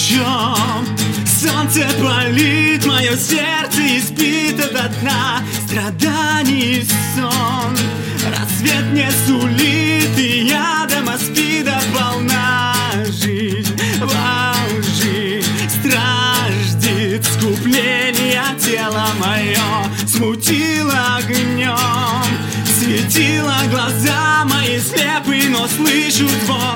чем солнце палит мое сердце, избито до дна страданий и сон. Рассвет не сулит, и ядом аспида полна жизнь во лжи. Страждет скупление тело мое, смутило огнем, светило глаза мои слепы, но слышу звон.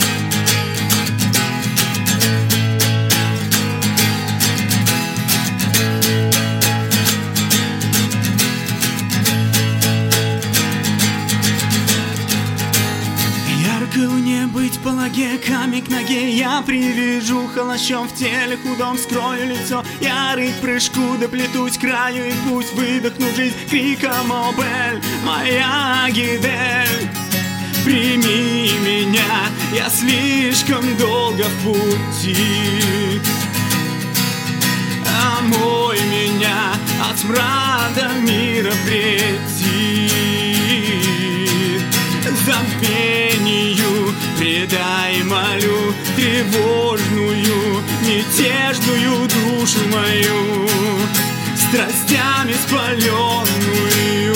Луне быть по ноге, камень к ноге я привяжу, холощом в теле худом скрою лицо. Я рыть прыжку, доплетусь к краю, и пусть выдохну жизнь криком: о, Бель, моя Гидель, прими меня, я слишком долго в пути. Омой меня от смрада мира претит, забвению предай, молю, тревожную, мятежную душу мою, страстями спаленную.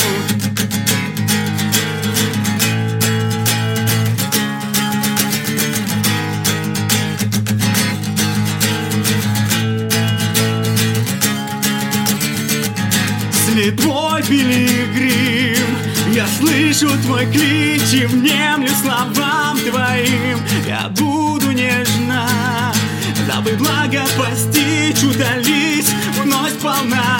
Слепой пилигрим, я слышу твой клич и внемлю словам твоим. Я буду нежна, дабы благо постичь, удались вновь полна.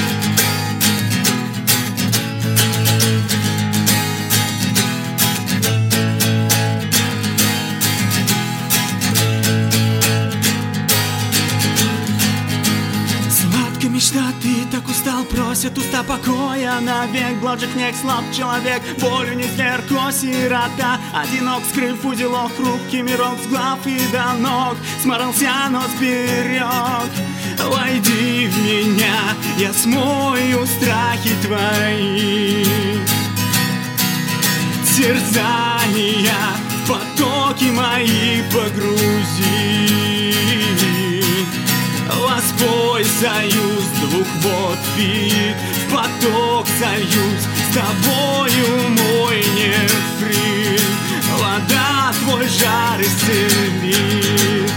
Мечта, ты так устал, просит уста покоя навек. Блажек нег, слаб человек, болью не зверь, сирота. Одинок, скрыв узелок, хрупкий мирок с глав и до ног. Сморался, но сберег. Войди в меня, я смою страхи твои. Терзания в потоки мои погрузи. Воспой союз двух вод пит, в поток сольюсь с тобою, мой нефрит. Вода твой жар исцелит.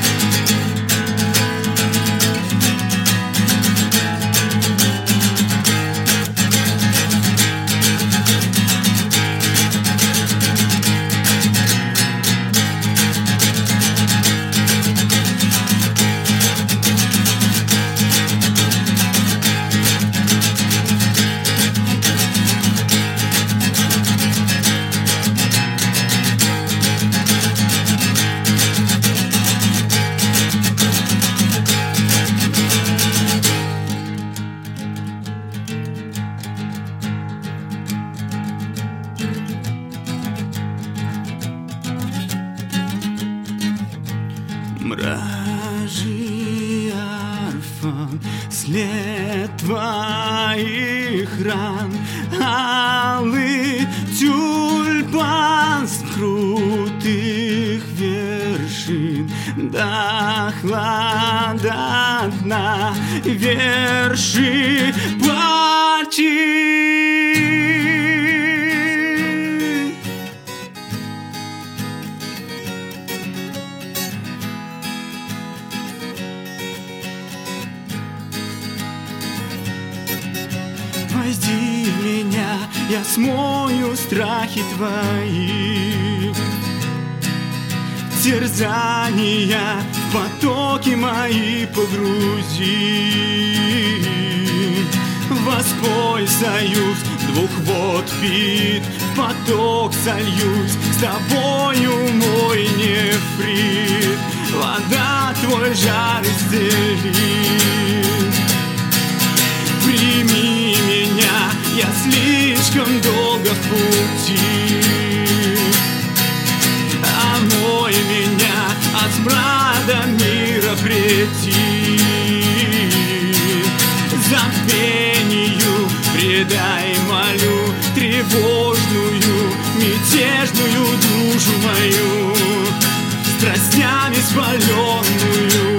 Мражи арфа, след твоих ран, алый тюльпан с крутых вершин, до хлада дна верши пути. Войди в меня, я смою страхи твои. Терзания в потоки мои погрузи. Воспой союз двух вод пит, в поток сольюсь с тобою, мой нефрит. Вода твой жар исцелит. Прими меня, я слишком долго в пути. Омой меня от смрада мира претит. Забвению предай, молю, тревожную, мятежную душу мою, страстями спаленную.